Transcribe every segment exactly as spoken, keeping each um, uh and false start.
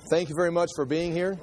Thank you very much for being here.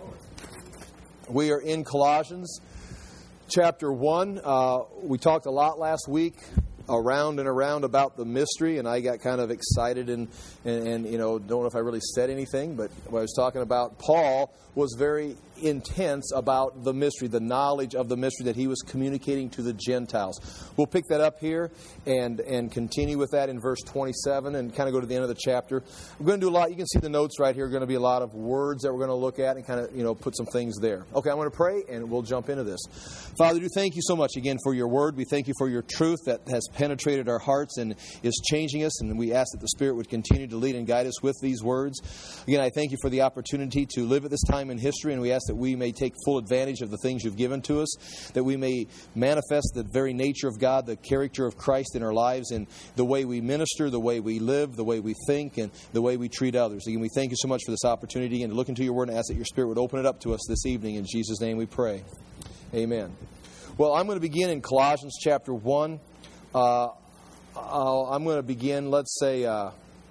We are in Colossians chapter one. Uh, we talked a lot last week around and around about the mystery, and I got kind of excited and, and, and you know, don't know if I really said anything, but when I was talking about Paul was very intense about the mystery, the knowledge of the mystery that he was communicating to the Gentiles. We'll pick that up here and, and continue with that in verse twenty-seven and kind of go to the end of the chapter. We're going to do a lot. You can see the notes right here. Are going to be a lot of words that we're going to look at and kind of, you know, put some things there. Okay, I'm going to pray and we'll jump into this. Father, we thank you so much again for your word. We thank you for your truth that has penetrated our hearts and is changing us, and we ask that the Spirit would continue to lead and guide us with these words. Again, I thank you for the opportunity to live at this time in history, and we ask that we may take full advantage of the things you've given to us, that we may manifest the very nature of God, the character of Christ in our lives, in the way we minister, the way we live, the way we think, and the way we treat others. Again, we thank you so much for this opportunity, and to look into your word and ask that your Spirit would open it up to us this evening. In Jesus' name we pray. Amen. Well, I'm going to begin in Colossians chapter one. Uh, I'll, I'm going to begin, let's say, uh,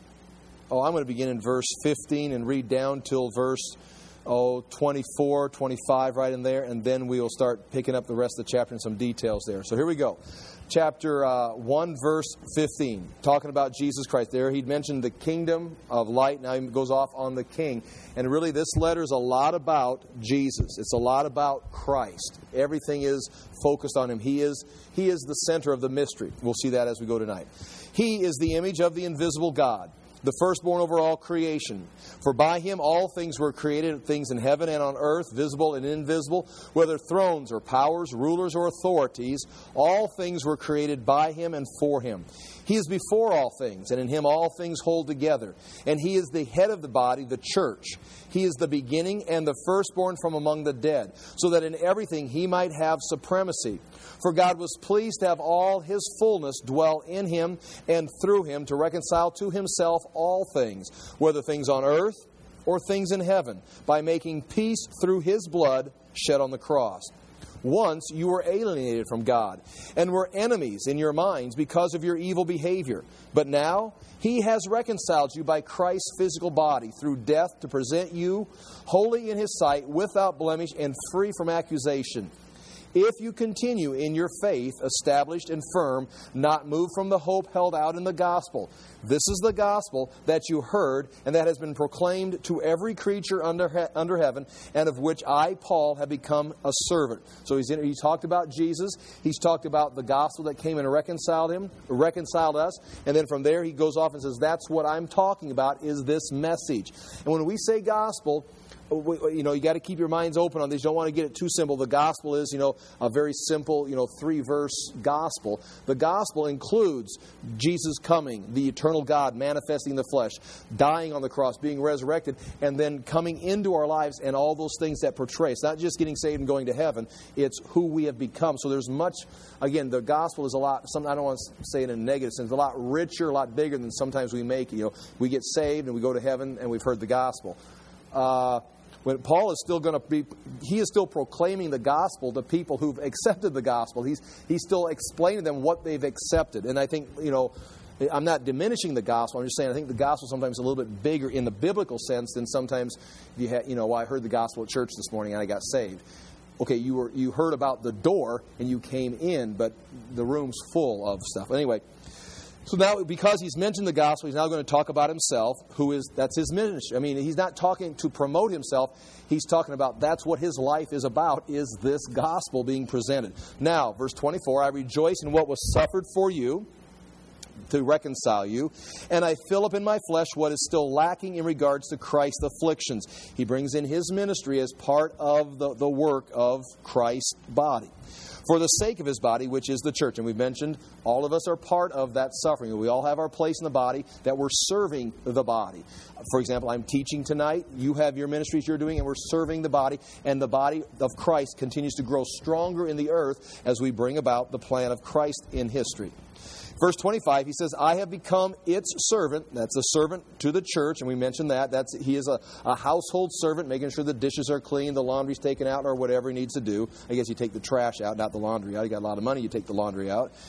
oh, I'm going to begin in verse fifteen and read down till verse oh, twenty-four, twenty-five, right in there, and then we will start picking up the rest of the chapter and some details there. So here we go. Chapter uh, one, verse fifteen, talking about Jesus Christ. There he'd mentioned the kingdom of light. Now he goes off on the king. And really this letter is a lot about Jesus. It's a lot about Christ. Everything is focused on him. He is, he is the center of the mystery. We'll see that as we go tonight. He is the image of the invisible God, the firstborn over all creation. For by him all things were created, things in heaven and on earth, visible and invisible, whether thrones or powers, rulers or authorities, all things were created by him and for him. He is before all things, and in him all things hold together. And he is the head of the body, the church. He is the beginning and the firstborn from among the dead, so that in everything he might have supremacy. For God was pleased to have all his fullness dwell in him and through him to reconcile to himself all things, whether things on earth or things in heaven, by making peace through his blood shed on the cross. Once you were alienated from God and were enemies in your minds because of your evil behavior. But now he has reconciled you by Christ's physical body through death to present you holy in his sight, without blemish and free from accusation. If you continue in your faith, established and firm, not moved from the hope held out in the gospel. This is the gospel that you heard and that has been proclaimed to every creature under he- under heaven, and of which I, Paul, have become a servant. So he's in, he talked about Jesus. He's talked about the gospel that came and reconciled him, reconciled us. And then from there he goes off and says, that's what I'm talking about, is this message. And when we say gospel, you know, you got to keep your minds open on this. You don't want to get it too simple. The gospel is, you know, a very simple, you know, three-verse gospel. The gospel includes Jesus coming, the eternal God manifesting in the flesh, dying on the cross, being resurrected, and then coming into our lives and all those things that portray. It's not just getting saved and going to heaven. It's who we have become. So there's much, again, the gospel is a lot, some, I don't want to say it in a negative sense, a lot richer, a lot bigger than sometimes we make it. You know, we get saved and we go to heaven and we've heard the gospel. Uh, When Paul is still going to be, he is still proclaiming the gospel to people who've accepted the gospel. He's he's still explaining to them what they've accepted. And I think, you know, I'm not diminishing the gospel. I'm just saying I think the gospel is sometimes a little bit bigger in the biblical sense than sometimes you ha- you know, well, I heard the gospel at church this morning and I got saved. Okay, you were you heard about the door and you came in, but the room's full of stuff. Anyway. So now, because he's mentioned the gospel, he's now going to talk about himself, who is, that's his ministry. I mean, he's not talking to promote himself. He's talking about that's what his life is about, is this gospel being presented. Now, verse twenty-four, I rejoice in what was suffered for you to reconcile you, and I fill up in my flesh what is still lacking in regards to Christ's afflictions. He brings in his ministry as part of the, the work of Christ's body, for the sake of his body, which is the church. And we've mentioned all of us are part of that suffering. We all have our place in the body, that we're serving the body. For example, I'm teaching tonight. You have your ministries you're doing, and we're serving the body. And the body of Christ continues to grow stronger in the earth as we bring about the plan of Christ in history. Verse twenty-five, he says, I have become its servant. That's a servant to the church, and we mentioned that. That's he is a, a household servant, making sure the dishes are clean, the laundry's taken out, or whatever he needs to do. I guess you take the trash out, not the laundry out. You got a lot of money, you take the laundry out.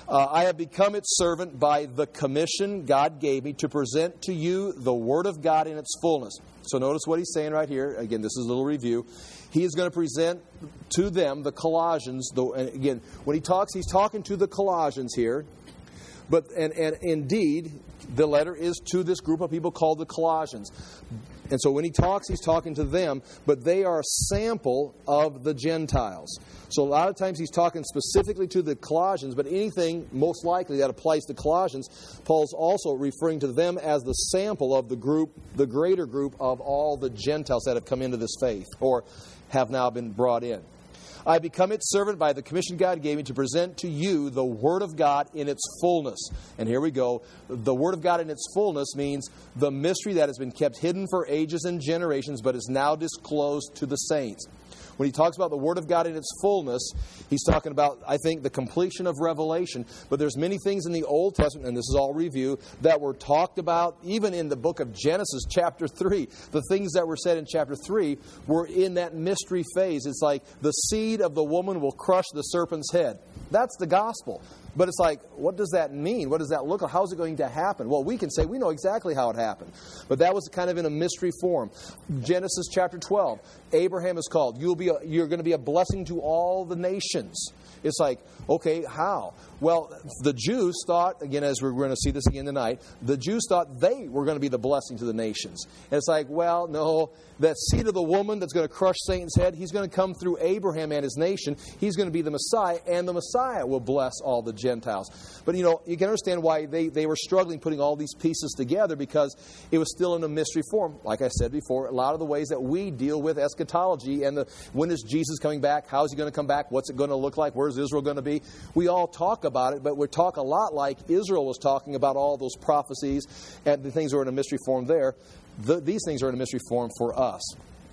Uh, I have become its servant by the commission God gave me to present to you the Word of God in its fullness. So notice what he's saying right here. Again, this is a little review. He is going to present to them, the Colossians. The, and again, when he talks, he's talking to the Colossians here. But and, and indeed, the letter is to this group of people called the Colossians. And so when he talks, he's talking to them, but they are a sample of the Gentiles. So a lot of times he's talking specifically to the Colossians, but anything most likely that applies to Colossians, Paul's also referring to them as the sample of the group, the greater group of all the Gentiles that have come into this faith or have now been brought in. I become its servant by the commission God gave me to present to you the Word of God in its fullness. And here we go. The Word of God in its fullness means the mystery that has been kept hidden for ages and generations, but is now disclosed to the saints. When he talks about the Word of God in its fullness, he's talking about, I think, the completion of Revelation. But there's many things in the Old Testament, and this is all review, that were talked about even in the book of Genesis, chapter three. The things that were said in chapter three were in that mystery phase. It's like the seed of the woman will crush the serpent's head. That's the gospel. But it's like, what does that mean? What does that look like? How is it going to happen? Well, we can say we know exactly how it happened. But that was kind of in a mystery form. Genesis chapter twelve. Abraham is called. You'll be a, you're going to be a blessing to all the nations. It's like, okay, how? Well, the Jews thought, again, as we're going to see this again tonight, the Jews thought they were going to be the blessing to the nations. And it's like, well, no, that seed of the woman that's going to crush Satan's head, he's going to come through Abraham and his nation. He's going to be the Messiah, and the Messiah will bless all the Gentiles. But, you know, you can understand why they, they were struggling putting all these pieces together, because it was still in a mystery form. Like I said before, a lot of the ways that we deal with eschatology and the when is Jesus coming back, how is he going to come back, what's it going to look like, where's Israel going to be, we all talk about it, but we talk a lot like Israel was talking about all those prophecies, and the things were in a mystery form there. The, these things are in a mystery form for us.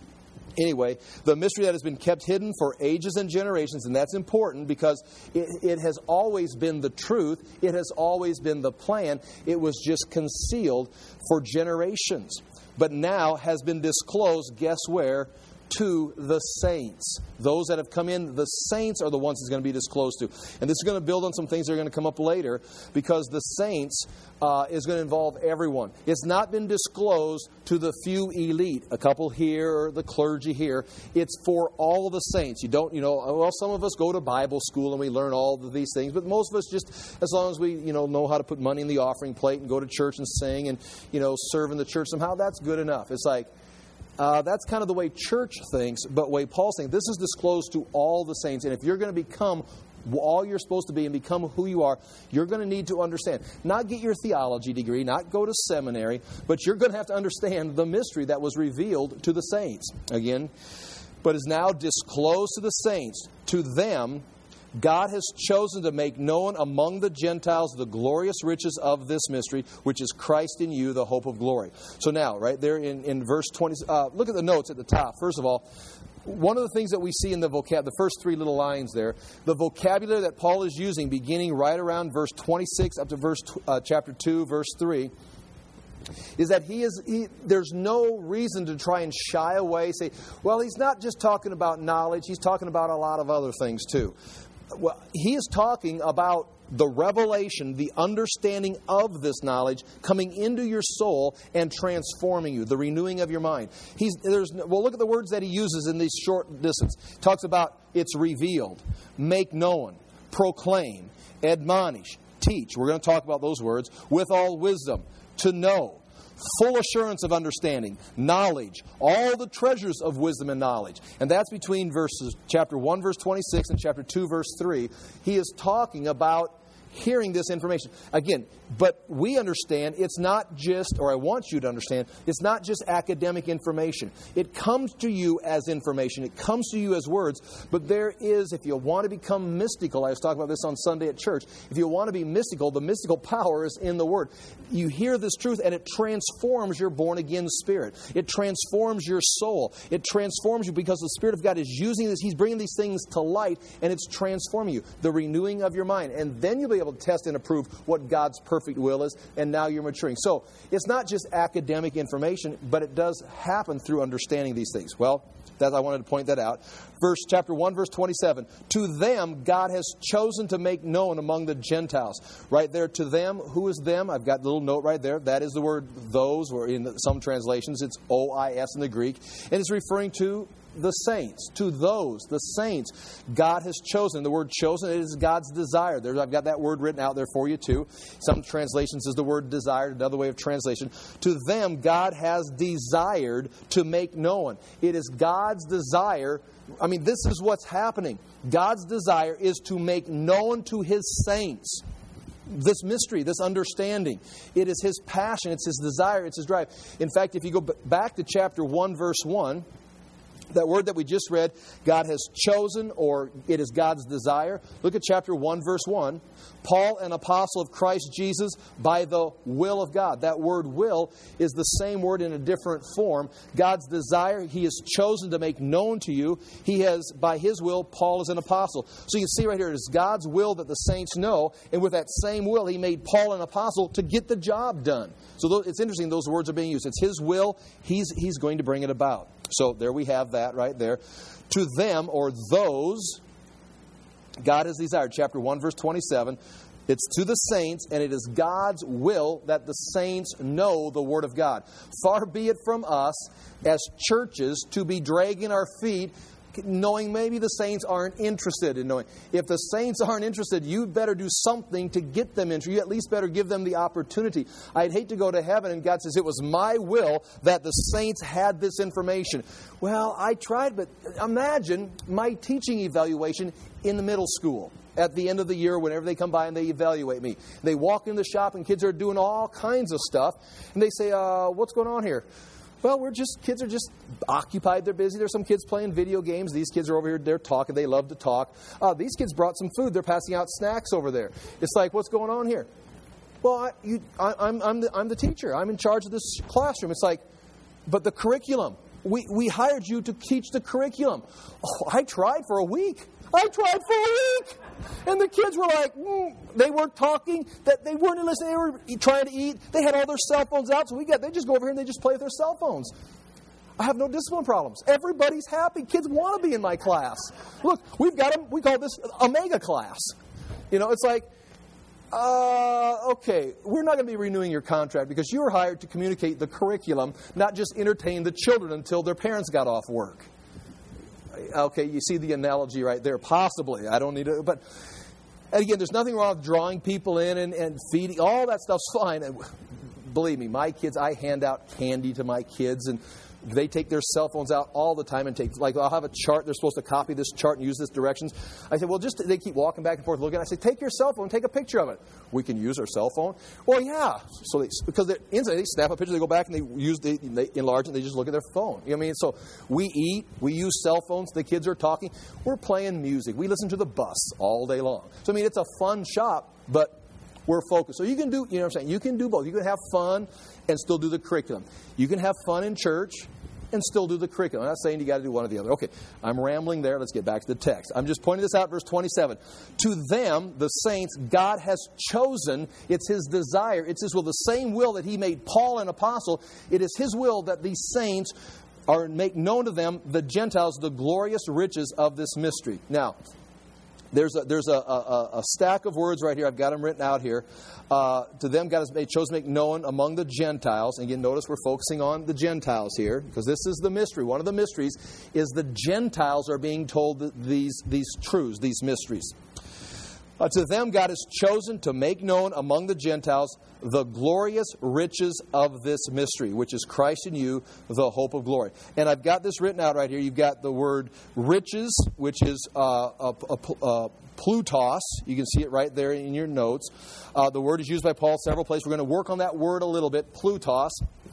Anyway, the mystery that has been kept hidden for ages and generations, and that's important because it, it has always been the truth. It has always been the plan. It was just concealed for generations. But now has been disclosed, guess where? To the saints. Those that have come in, the saints are the ones it's going to be disclosed to. And this is going to build on some things that are going to come up later, because the saints uh, is going to involve everyone. It's not been disclosed to the few elite, a couple here or the clergy here. It's for all the saints. You don't, you know, well, some of us go to Bible school and we learn all of these things, but most of us just, as long as we, you know, know how to put money in the offering plate and go to church and sing and, you know, serve in the church somehow, that's good enough. It's like, Uh, that's kind of the way church thinks, but the way Paul's saying, this is disclosed to all the saints. And if you're going to become all you're supposed to be and become who you are, you're going to need to understand. Not get your theology degree, not go to seminary, but you're going to have to understand the mystery that was revealed to the saints. Again, but is now disclosed to the saints. To them, God has chosen to make known among the Gentiles the glorious riches of this mystery, which is Christ in you, the hope of glory. So now, right there in, in verse twenty, uh, look at the notes at the top. First of all, one of the things that we see in the vocab, the first three little lines there, the vocabulary that Paul is using, beginning right around verse twenty-six up to verse uh, chapter two, verse three, is that he is. He, there's no reason to try and shy away. Say, well, he's not just talking about knowledge; he's talking about a lot of other things too. Well, he is talking about the revelation, the understanding of this knowledge coming into your soul and transforming you, the renewing of your mind. He's there's well, look at the words that he uses in these short distance. He talks about it's revealed, make known, proclaim, admonish, teach. We're going to talk about those words. With all wisdom, to know. Full assurance of understanding, knowledge, all the treasures of wisdom and knowledge. And that's between verses chapter one, verse twenty-six, and chapter two, verse three. He is talking about hearing this information. Again, but we understand it's not just, or I want you to understand, it's not just academic information. It comes to you as information. It comes to you as words. But there is, if you want to become mystical, I was talking about this on Sunday at church, if you want to be mystical, the mystical power is in the Word. You hear this truth and it transforms your born-again spirit. It transforms your soul. It transforms you because the Spirit of God is using this. He's bringing these things to light and it's transforming you. The renewing of your mind. And then you'll be able able to test and approve what God's perfect will is, and now you're maturing. So it's not just academic information, but it does happen through understanding these things. Well, that I wanted to point that out. Verse chapter one, verse twenty-seven. To them God has chosen to make known among the Gentiles. Right there, to them. Who is them? I've got a little note right there. That is the word those, or in some translations it's O I S in the Greek. And it's referring to the saints, to those, the saints. God has chosen. The word chosen, it is God's desire. There's, I've got that word written out there for you too. Some translations is the word desired, another way of translation. To them, God has desired to make known. It is God's desire. I mean, this is what's happening. God's desire is to make known to His saints this mystery, this understanding. It is His passion, it's His desire, it's His drive. In fact, if you go back to chapter one, verse one, that word that we just read, God has chosen, or it is God's desire. Look at chapter one, verse one. Paul, an apostle of Christ Jesus, by the will of God. That word will is the same word in a different form. God's desire, He has chosen to make known to you. He has, by His will, Paul is an apostle. So you can see right here, it is God's will that the saints know. And with that same will, He made Paul an apostle to get the job done. So it's interesting those words are being used. It's His will. He's, he's going to bring it about. So there we have that right there. To them, or those, God has desired. Chapter one, verse twenty-seven. It's to the saints, and it is God's will that the saints know the Word of God. Far be it from us as churches to be dragging our feet, knowing maybe the saints aren't interested in knowing. If the saints aren't interested, you better do something to get them interested. You at least better give them the opportunity. I'd hate to go to heaven and God says, it was my will that the saints had this information. Well, I tried, but imagine my teaching evaluation in the middle school. At the end of the year, whenever they come by and they evaluate me. They walk in the shop and kids are doing all kinds of stuff. And they say, uh, what's going on here? Well, we're just, kids are just occupied. They're busy. There's some kids playing video games. These kids are over here. They're talking. They love to talk. Uh, these kids brought some food. They're passing out snacks over there. It's like, what's going on here? Well, I, you, I, I'm, I'm, the, I'm the teacher. I'm in charge of this classroom. It's like, but the curriculum. We, we hired you to teach the curriculum. Oh, I tried for a week. I tried for a week. And the kids were like, mm. They weren't talking, that they weren't listening, they were trying to eat. They had all their cell phones out, so we got, they just go over here and they just play with their cell phones. I have no discipline problems. Everybody's happy. Kids want to be in my class. Look, we've got them, we call this a mega class. You know, it's like, uh, okay, we're not going to be renewing your contract because you were hired to communicate the curriculum, not just entertain the children until their parents got off work. Okay, you see the analogy right there. Possibly. I don't need to. But again, there's nothing wrong with drawing people in and, and feeding. All that stuff's fine. And believe me, my kids, I hand out candy to my kids. And they take their cell phones out all the time and take, like, I'll have a chart. They're supposed to copy this chart and use this directions. I say, well, just, they keep walking back and forth looking. I say, take your cell phone, take a picture of it. We can use our cell phone? Well, yeah. So they, because they're inside, they snap a picture, they go back and they use, they, they enlarge it, and they just look at their phone. You know what I mean? So we eat, we use cell phones, the kids are talking. We're playing music. We listen to the bus all day long. So, I mean, it's a fun shop, but we're focused. So you can do, you know what I'm saying? You can do both. You can have fun and still do the curriculum. You can have fun in church and still do the curriculum. I'm not saying you got to do one or the other. Okay, I'm rambling there. Let's get back to the text. I'm just pointing this out, verse twenty-seven. To them, the saints, God has chosen. It's His desire. It's His will. The same will that He made Paul an apostle. It is His will that these saints are make known to them, the Gentiles, the glorious riches of this mystery. Now, There's a, there's a, a, a stack of words right here. I've got them written out here. Uh, to them, God has made, chose to make known among the Gentiles. And again, notice we're focusing on the Gentiles here because this is the mystery. One of the mysteries is the Gentiles are being told these, these truths, these mysteries. Uh, to them, God has chosen to make known among the Gentiles the glorious riches of this mystery, which is Christ in you, the hope of glory. And I've got this written out right here. You've got the word riches, which is uh, a, a, a plutos. You can see it right there in your notes. Uh, the word is used by Paul several places. We're going to work on that word a little bit. Plutos,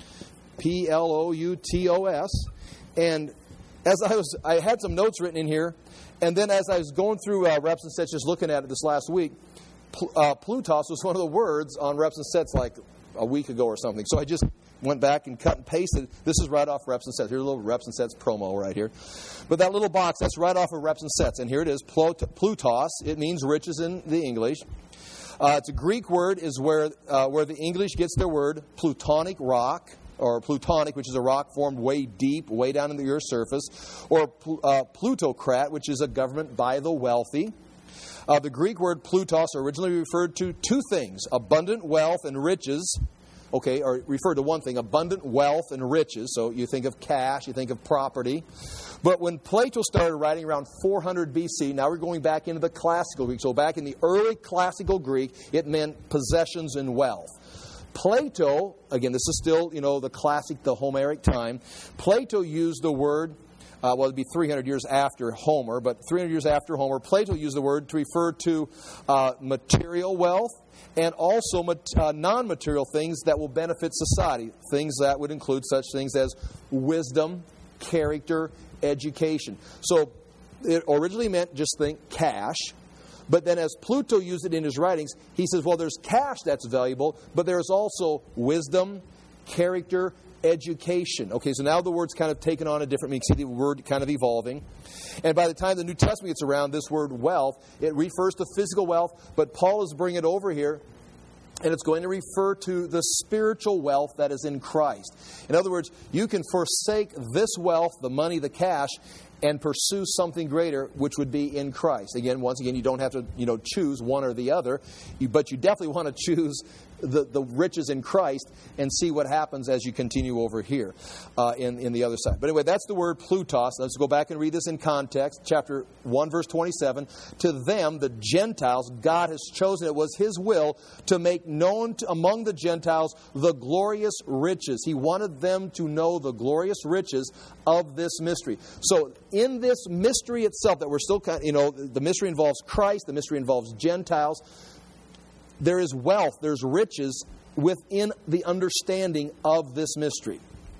P L O U T O S. And as I was, I had some notes written in here. And then as I was going through uh, Reps and Sets, just looking at it this last week, pl- uh, Plutos was one of the words on Reps and Sets like a week ago or something. So I just went back and cut and pasted. This is right off Reps and Sets. Here's a little Reps and Sets promo right here. But that little box, that's right off of Reps and Sets. And here it is, Plutos. It means riches in the English. Uh, it's a Greek word, is where uh, where the English gets their word plutonic rock, or plutonic, which is a rock formed way deep, way down in the Earth's surface, or uh, plutocrat, which is a government by the wealthy. Uh, the Greek word plutos originally referred to two things: abundant wealth and riches. Okay, or referred to one thing, abundant wealth and riches. So you think of cash, you think of property. But when Plato started writing around four hundred B C, now we're going back into the classical Greek. So back in the early classical Greek, it meant possessions and wealth. Plato, again, this is still, you know, the classic, the Homeric time. Plato used the word, uh, well, it'd be three hundred years after Homer, but three hundred years after Homer, Plato used the word to refer to uh, material wealth, and also uh, non-material things that will benefit society. Things that would include such things as wisdom, character, education. So it originally meant just think cash. But then as Plato used it in his writings, he says, well, there's cash that's valuable, but there's also wisdom, character, education. Okay, so now the word's kind of taken on a different meaning. See the word kind of evolving. And by the time the New Testament gets around, this word wealth, it refers to physical wealth, but Paul is bringing it over here, and it's going to refer to the spiritual wealth that is in Christ. In other words, you can forsake this wealth, the money, the cash, and pursue something greater, which would be in Christ. Again, once again, you don't have to, you know, choose one or the other, you, but you definitely want to choose the, the riches in Christ and see what happens as you continue over here uh, in, in the other side. But anyway, that's the word plutos. Let's go back and read this in context. Chapter one, verse twenty-seven. To them, the Gentiles, God has chosen, it was His will to make known to, among the Gentiles the glorious riches. He wanted them to know the glorious riches of this mystery. So in this mystery itself that we're still kind of, you know, the mystery involves Christ, the mystery involves Gentiles. There is wealth, there's riches within the understanding of this mystery.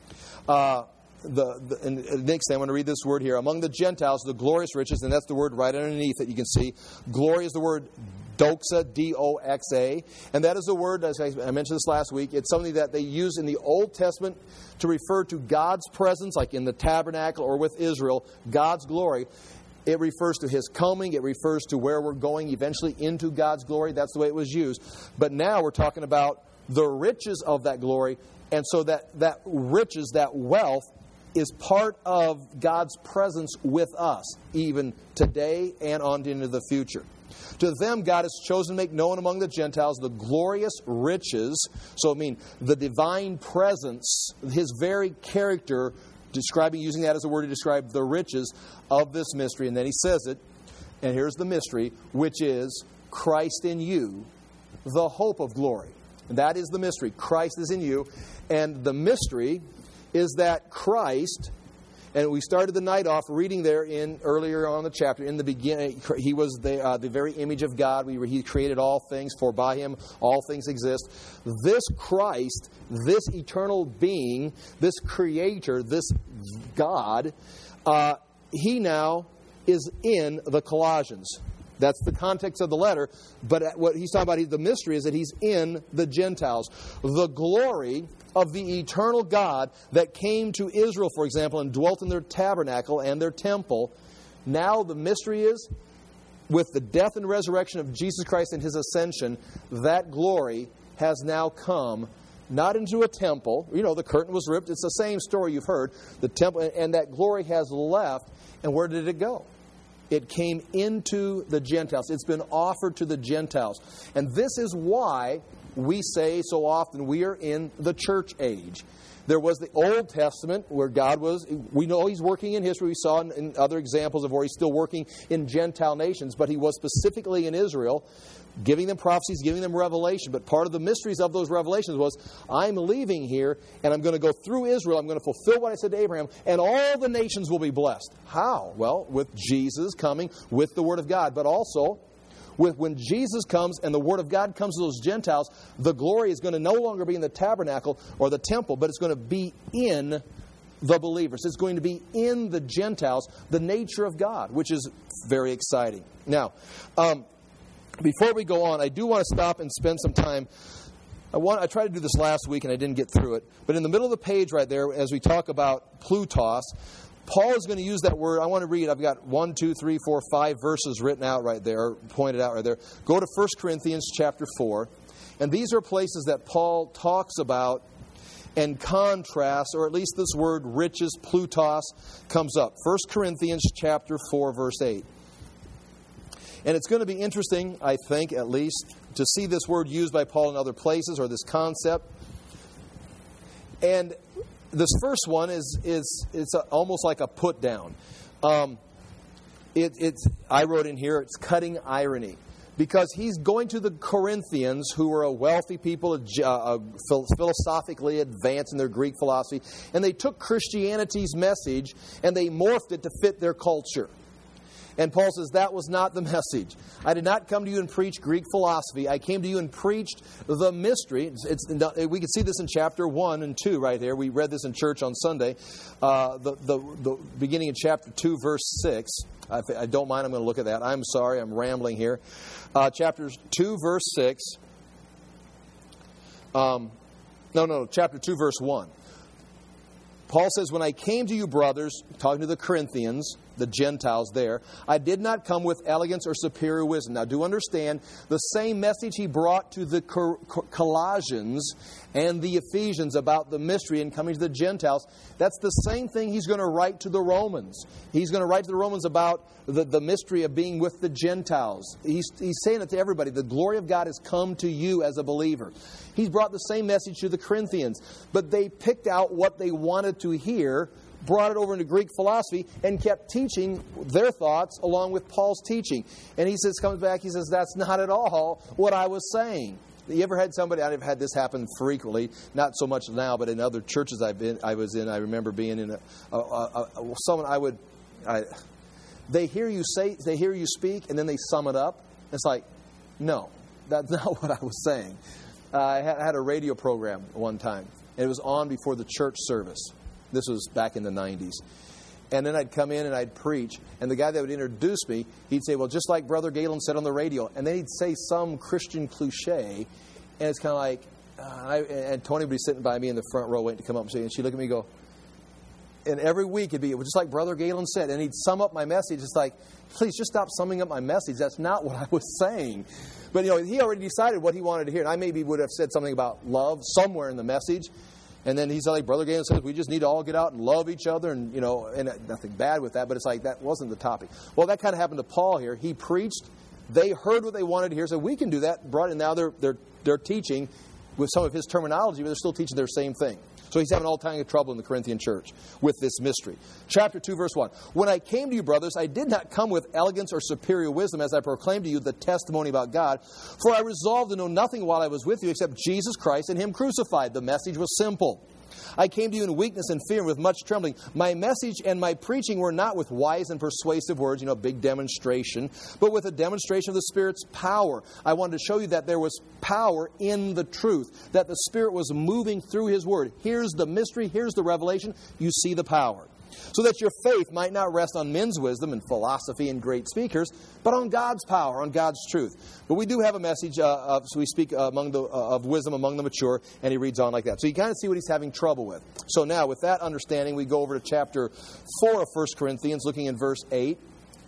Uh, the, the and next thing, I want to read this word here. Among the Gentiles, the glorious riches, and that's the word right underneath it, you can see. Glory is the word doxa, D O X A. And that is the word, as I mentioned this last week, it's something that they use in the Old Testament to refer to God's presence, like in the tabernacle or with Israel, God's glory. It refers to His coming. It refers to where we're going eventually into God's glory. That's the way it was used. But now we're talking about the riches of that glory. And so that, that riches, that wealth, is part of God's presence with us, even today and on into the future. To them, God has chosen to make known among the Gentiles the glorious riches. So, I mean, the divine presence, His very character, describing, using that as a word to describe the riches of this mystery. And then he says it, and here's the mystery, which is Christ in you, the hope of glory. And that is the mystery. Christ is in you. And the mystery is that Christ, and we started the night off reading there in earlier on in the chapter, in the beginning, He was the, uh, the very image of God. We were, He created all things, for by Him all things exist. This Christ, this eternal being, this Creator, this God, uh, He now is in the Colossians. That's the context of the letter. But what he's talking about, the mystery is that He's in the Gentiles. The glory of the eternal God that came to Israel, for example, and dwelt in their tabernacle and their temple. Now the mystery is, with the death and resurrection of Jesus Christ and His ascension, that glory has now come, not into a temple. You know, the curtain was ripped. It's the same story you've heard. The temple, and that glory has left. And where did it go? It came into the Gentiles. It's been offered to the Gentiles. And this is why we say so often we are in the church age. There was the Old Testament where God was, we know He's working in history. We saw in, in other examples of where He's still working in Gentile nations, but He was specifically in Israel, giving them prophecies, giving them revelation. But part of the mysteries of those revelations was, I'm leaving here and I'm going to go through Israel. I'm going to fulfill what I said to Abraham, and all the nations will be blessed. How? Well, with Jesus coming, with the Word of God, but also with when Jesus comes and the Word of God comes to those Gentiles, the glory is going to no longer be in the tabernacle or the temple, but it's going to be in the believers. It's going to be in the Gentiles, the nature of God, which is very exciting. Now, um, before we go on, I do want to stop and spend some time. I want. I tried to do this last week and I didn't get through it. But in the middle of the page right there, as we talk about Plutos, Paul is going to use that word. I want to read. I've got one, two, three, four, five verses written out right there, pointed out right there. Go to First Corinthians chapter four. And these are places that Paul talks about and contrasts, or at least this word riches, plutos, comes up. First Corinthians chapter four, verse eight. And it's going to be interesting, I think, at least, to see this word used by Paul in other places, or this concept. And this first one is is it's a, almost like a put down. Um, it, it's I wrote in here, it's cutting irony. Because he's going to the Corinthians, who were a wealthy people, uh, philosophically advanced in their Greek philosophy, and they took Christianity's message and they morphed it to fit their culture. And Paul says, that was not the message. I did not come to you and preach Greek philosophy. I came to you and preached the mystery. It's, it's, we can see this in chapter one and two right there. We read this in church on Sunday. Uh, the, the, the beginning in chapter two, verse six. I, I don't mind, I'm going to look at that. I'm sorry, I'm rambling here. Uh, chapter two, verse six. Um, no, no, chapter two, verse one. Paul says, when I came to you, brothers, talking to the Corinthians, the Gentiles there, I did not come with elegance or superior wisdom. Now, do understand, the same message he brought to the Colossians and the Ephesians about the mystery and coming to the Gentiles, that's the same thing he's going to write to the Romans. He's going to write to the Romans about the, the mystery of being with the Gentiles. He's, he's saying it to everybody. The glory of God has come to you as a believer. He's brought the same message to the Corinthians, but they picked out what they wanted to hear, brought it over into Greek philosophy, and kept teaching their thoughts along with Paul's teaching. And he says, comes back, he says, that's not at all what I was saying. You ever had somebody, I've had this happen frequently, not so much now, but in other churches I've been, I was in, I remember being in a, a, a, a someone I would, I, they hear you say, they hear you speak, and then they sum it up. It's like, no, that's not what I was saying. Uh, I, had, I had a radio program one time, and it was on before the church service. This was back in the nineties. And then I'd come in and I'd preach. And the guy that would introduce me, he'd say, well, just like Brother Galen said on the radio. And then he'd say some Christian cliche. And it's kind of like, uh, I, and Tony would be sitting by me in the front row waiting to come up and say, and she'd look at me and go, and every week it'd be, it was just like Brother Galen said. And he'd sum up my message. It's like, please just stop summing up my message. That's not what I was saying. But, you know, he already decided what he wanted to hear. And I maybe would have said something about love somewhere in the message. And then he's like, Brother Galen says, we just need to all get out and love each other. And, you know, and nothing bad with that. But it's like, that wasn't the topic. Well, that kind of happened to Paul here. He preached. They heard what they wanted to hear. So we can do that. Brought in now they're, they're, they're teaching with some of his terminology, but they're still teaching their same thing. So he's having all kinds of trouble in the Corinthian church with this mystery. Chapter two, verse one. When I came to you, brothers, I did not come with elegance or superior wisdom as I proclaimed to you the testimony about God. For I resolved to know nothing while I was with you except Jesus Christ and Him crucified. The message was simple. I came to you in weakness and fear and with much trembling. My message and my preaching were not with wise and persuasive words, you know, big demonstration, but with a demonstration of the Spirit's power. I wanted to show you that there was power in the truth, that the Spirit was moving through His Word. Here's the mystery, here's the revelation, you see the power. So that your faith might not rest on men's wisdom and philosophy and great speakers, but on God's power, on God's truth. But we do have a message, uh, of, so we speak uh, among the, uh, of wisdom among the mature, and he reads on like that. So you kind of see what he's having trouble with. So now, with that understanding, we go over to chapter four of First Corinthians, looking in verse eight.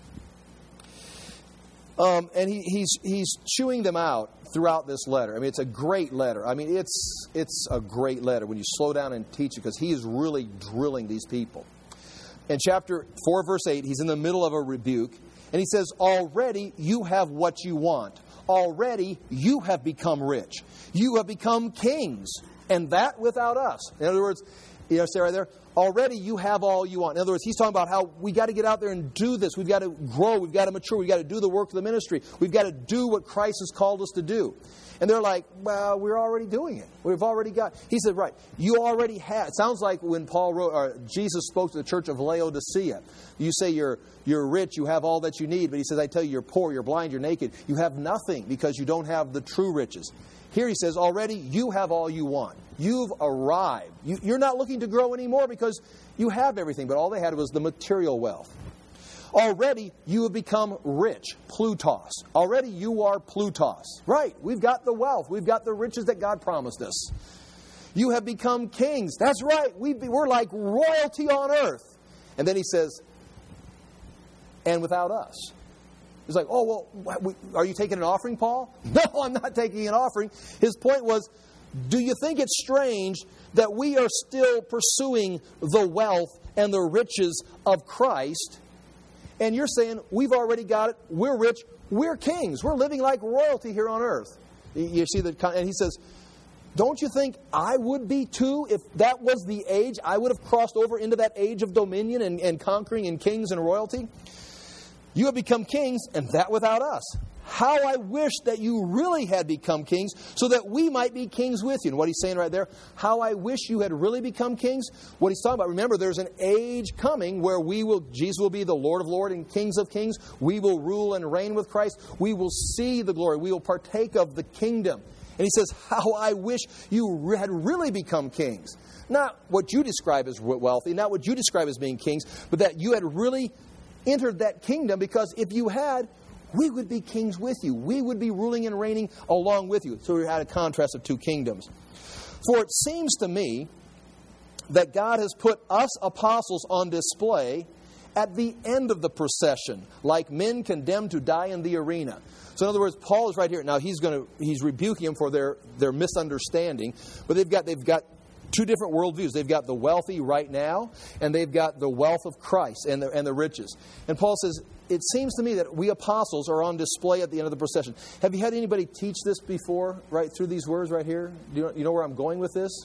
Um, and he, he's he's chewing them out throughout this letter. I mean, it's a great letter. I mean, it's it's a great letter when you slow down and teach it, because he is really drilling these people. In chapter four, verse eight, he's in the middle of a rebuke, and he says, already you have what you want. Already you have become rich. You have become kings, and that without us. In other words, you know, say right there, already you have all you want. In other words, he's talking about how we got to get out there and do this. We've got to grow. We've got to mature. We've got to do the work of the ministry. We've got to do what Christ has called us to do. And they're like, well, we're already doing it. We've already got. He said, right, you already have. It sounds like when Paul wrote, or Jesus spoke to the church of Laodicea. You say you're you're rich, you have all that you need. But he says, I tell you, you're poor, you're blind, you're naked. You have nothing because you don't have the true riches. Here he says, already you have all you want. You've arrived. You, you're not looking to grow anymore because you have everything. But all they had was the material wealth. Already you have become rich, Plutos. Already you are Plutos. Right, we've got the wealth. We've got the riches that God promised us. You have become kings. That's right, we, we're like royalty on earth. And then he says, and without us. He's like, oh, well, are you taking an offering, Paul? No, I'm not taking an offering. His point was, do you think it's strange that we are still pursuing the wealth and the riches of Christ? And you're saying, we've already got it. We're rich. We're kings. We're living like royalty here on earth. You see that? And he says, don't you think I would be too if that was the age? I would have crossed over into that age of dominion and, and conquering and kings and royalty. You have become kings, and that without us. How I wish that you really had become kings so that we might be kings with you. And what he's saying right there, how I wish you had really become kings. What he's talking about, remember, there's an age coming where we will, Jesus will be the Lord of Lords and Kings of Kings. We will rule and reign with Christ. We will see the glory. We will partake of the kingdom. And he says, how I wish you had really become kings. Not what you describe as wealthy, not what you describe as being kings, but that you had really entered that kingdom, because if you had, we would be kings with you. We would be ruling and reigning along with you. So we had a contrast of two kingdoms. For it seems to me that God has put us apostles on display at the end of the procession, like men condemned to die in the arena. So in other words, Paul is right here. Now he's going to he's rebuking them for their, their misunderstanding, but they've got they've got two different worldviews. They've got the wealthy right now, and they've got the wealth of Christ and the, and the riches. And Paul says, it seems to me that we apostles are on display at the end of the procession. Have you had anybody teach this before, right through these words right here? Do you, you know where I'm going with this?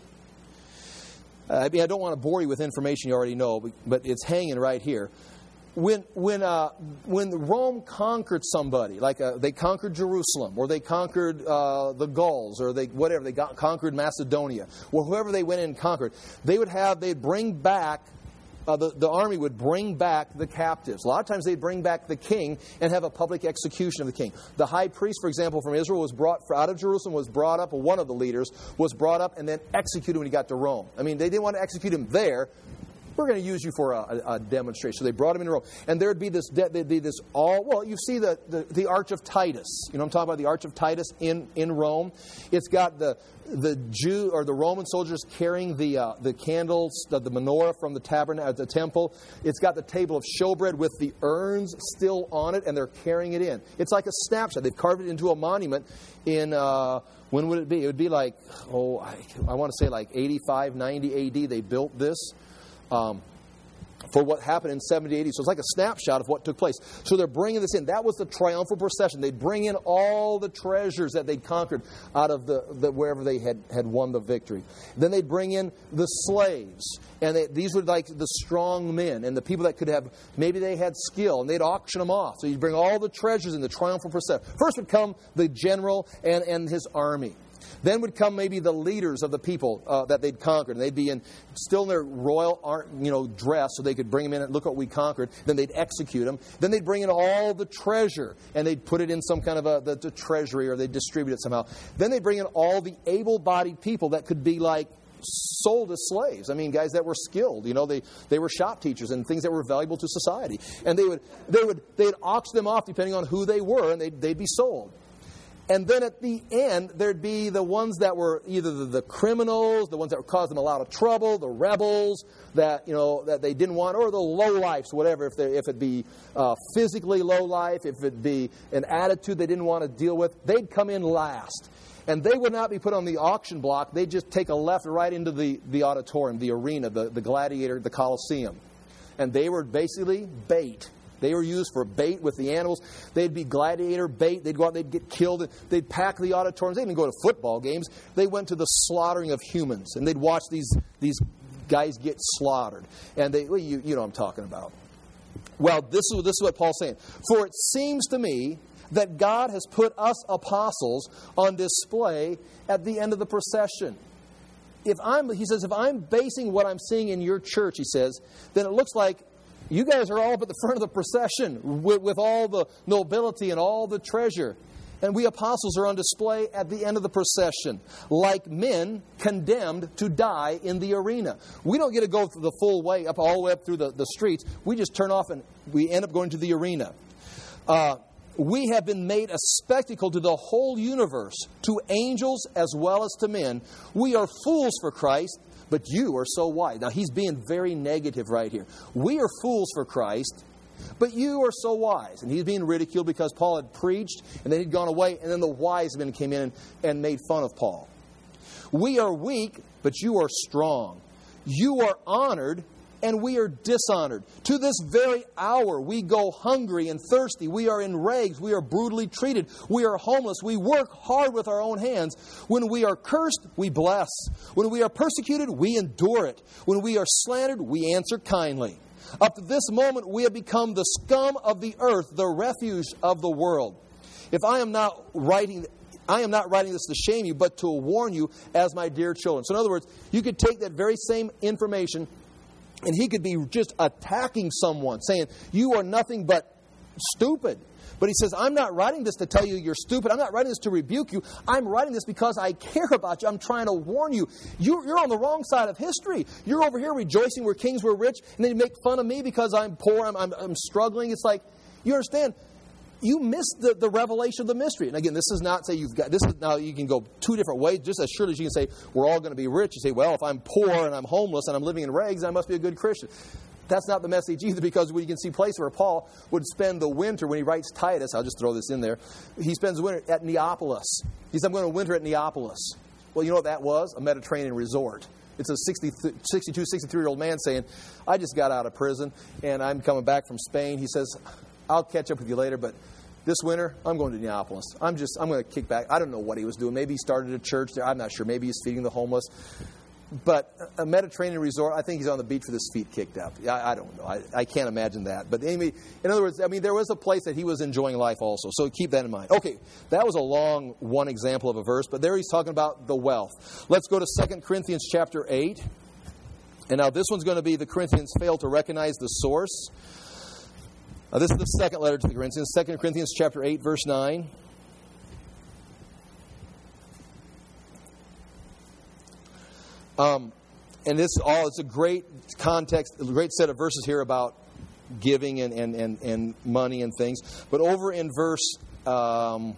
Uh, I mean, I don't want to bore you with information you already know, but, but it's hanging right here. When when uh, when Rome conquered somebody, like uh, they conquered Jerusalem, or they conquered uh, the Gauls, or they whatever they got, conquered Macedonia, or whoever they went in and conquered, they would have they'd bring back uh, the the army would bring back the captives. A lot of times they'd bring back the king and have a public execution of the king. The high priest, for example, from Israel was brought out of Jerusalem, was brought up, or one of the leaders was brought up and then executed when he got to Rome. I mean, they didn't want to execute him there. We're going to use you for a, a, a demonstration. So they brought him into Rome. And there'd be this, there'd be this all, well, you see the, the, the Arch of Titus. You know what I'm talking about, the Arch of Titus in, in Rome. It's got the the Jew or the Roman soldiers carrying the uh, the candles, the, the menorah from the tabernacle, uh, the temple. It's got the table of showbread with the urns still on it, and they're carrying it in. It's like a snapshot. They've carved it into a monument in, uh, when would it be? It would be like, oh, I, I want to say like eighty-five, ninety A D they built this. Um, for what happened in seventy A D. So it's like a snapshot of what took place. So they're bringing this in. That was the triumphal procession. They'd bring in all the treasures that they'd conquered out of the, the wherever they had, had won the victory. Then they'd bring in the slaves. And they, these were like the strong men and the people that could have, maybe they had skill, and they'd auction them off. So you'd bring all the treasures in the triumphal procession. First would come the general and, and his army. Then would come maybe the leaders of the people uh, that they'd conquered. And they'd be in still in their royal, you know, dress, so they could bring them in and look what we conquered. Then they'd execute them. Then they'd bring in all the treasure, and they'd put it in some kind of a the, the treasury, or they'd distribute it somehow. Then they'd bring in all the able-bodied people that could be like sold as slaves. I mean, guys that were skilled. You know, they, they were shop teachers and things that were valuable to society. And they would they would they'd auction them off depending on who they were, and they'd they'd be sold. And then at the end, there'd be the ones that were either the, the criminals, the ones that were causing them a lot of trouble, the rebels that you know that they didn't want, or the low lifes, whatever. If they, if it be uh, physically low life, if it be an attitude they didn't want to deal with, they'd come in last. And they would not be put on the auction block. They'd just take a left right into the, the auditorium, the arena, the, the gladiator, the Colosseum. And they were basically bait. They were used for bait with the animals. They'd be gladiator bait. They'd go out, they'd get killed. They'd pack the auditoriums. They didn't go to football games. They went to the slaughtering of humans. And they'd watch these, these guys get slaughtered. And they, well, you, you know what I'm talking about. Well, this is, this is what Paul's saying. For it seems to me that God has put us apostles on display at the end of the procession. If I'm, he says, if I'm basing what I'm seeing in your church, he says, then it looks like you guys are all up at the front of the procession with, with all the nobility and all the treasure. And we apostles are on display at the end of the procession, like men condemned to die in the arena. We don't get to go the full way up, all the way up through the, the streets. We just turn off and we end up going to the arena. Uh, we have been made a spectacle to the whole universe, to angels as well as to men. We are fools for Christ, but you are so wise. Now, he's being very negative right here. We are fools for Christ, but you are so wise. And he's being ridiculed because Paul had preached, and then he'd gone away, and then the wise men came in and, and made fun of Paul. We are weak, but you are strong. You are honored, and we are dishonored. To this very hour, we go hungry and thirsty. We are in rags. We are brutally treated. We are homeless. We work hard with our own hands. When we are cursed, we bless. When we are persecuted, we endure it. When we are slandered, we answer kindly. Up to this moment, we have become the scum of the earth, the refuse of the world. If I am not writing... I am not writing this to shame you, but to warn you as my dear children. So in other words, you could take that very same information and he could be just attacking someone, saying, you are nothing but stupid. But he says, I'm not writing this to tell you you're stupid. I'm not writing this to rebuke you. I'm writing this because I care about you. I'm trying to warn you. You're, you're on the wrong side of history. You're over here rejoicing where kings were rich, and then you make fun of me because I'm poor, I'm, I'm, I'm struggling. It's like, you understand, you missed the, the revelation of the mystery. And again, this is not say you've got, this is now you can go two different ways. Just as surely as you can say, we're all going to be rich. You say, well, if I'm poor and I'm homeless and I'm living in rags, I must be a good Christian. That's not the message either, because we can see places where Paul would spend the winter when he writes Titus. I'll just throw this in there. He spends the winter at Neapolis. He says, I'm going to winter at Neapolis. Well, you know what that was? A Mediterranean resort. It's a sixty-two, sixty-three-year-old man saying, I just got out of prison and I'm coming back from Spain. He says, I'll catch up with you later, but this winter, I'm going to Neapolis. I'm just, I'm going to kick back. I don't know what he was doing. Maybe he started a church there. I'm not sure. Maybe he's feeding the homeless. But a Mediterranean resort, I think he's on the beach with his feet kicked up. I, I don't know. I, I can't imagine that. But anyway, in other words, I mean, there was a place that he was enjoying life also. So keep that in mind. Okay, that was a long one example of a verse. But there he's talking about the wealth. Let's go to Second Corinthians chapter eight. And now this one's going to be the Corinthians fail to recognize the source. Uh, this is the second letter to the Corinthians, Second Corinthians chapter eight, verse nine. Um, and this all it's a great context, a great set of verses here about giving and, and, and, and money and things. But over in verse, um,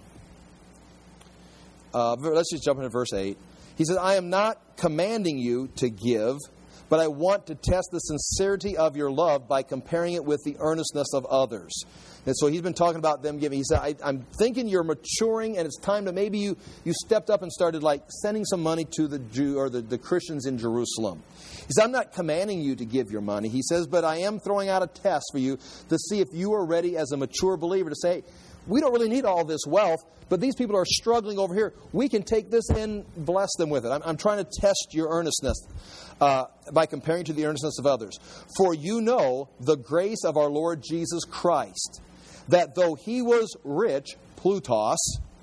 uh, let's just jump into verse eight. He says, I am not commanding you to give, but I want to test the sincerity of your love by comparing it with the earnestness of others. And so he's been talking about them giving. He said, I, I'm thinking you're maturing, and it's time to maybe you, you stepped up and started like sending some money to the Jew or the, the Christians in Jerusalem. He said, I'm not commanding you to give your money. He says, but I am throwing out a test for you to see if you are ready as a mature believer to say, we don't really need all this wealth, but these people are struggling over here. We can take this and bless them with it. I'm, I'm trying to test your earnestness uh, by comparing to the earnestness of others. For you know the grace of our Lord Jesus Christ, that though he was rich, Plutos,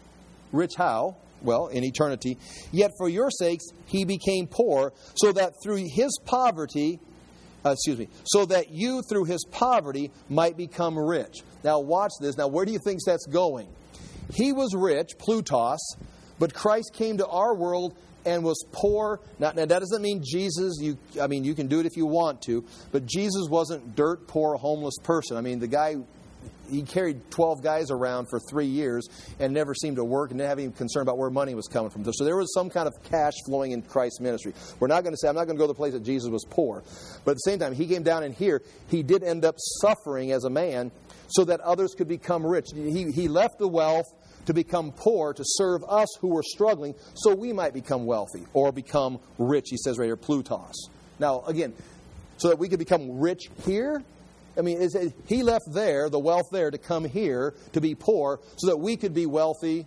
rich how? Well, in eternity, yet for your sakes he became poor, so that through his poverty, uh, excuse me, so that you through his poverty might become rich. Now watch this. Now where do you think that's going? He was rich, Plutos, but Christ came to our world and was poor. Now, now that doesn't mean Jesus, you, I mean, you can do it if you want to, but Jesus wasn't dirt poor, homeless person. I mean, the guy, he carried twelve guys around for three years and never seemed to work and didn't have any concern about where money was coming from. So there was some kind of cash flowing in Christ's ministry. We're not going to say, I'm not going to go to the place that Jesus was poor. But at the same time, he came down in here. He did end up suffering as a man so that others could become rich. He, he left the wealth to become poor, to serve us who were struggling, so we might become wealthy or become rich, he says right here, Plutos. Now, again, so that we could become rich here? I mean, is it, he left there, the wealth there, to come here to be poor so that we could be wealthy,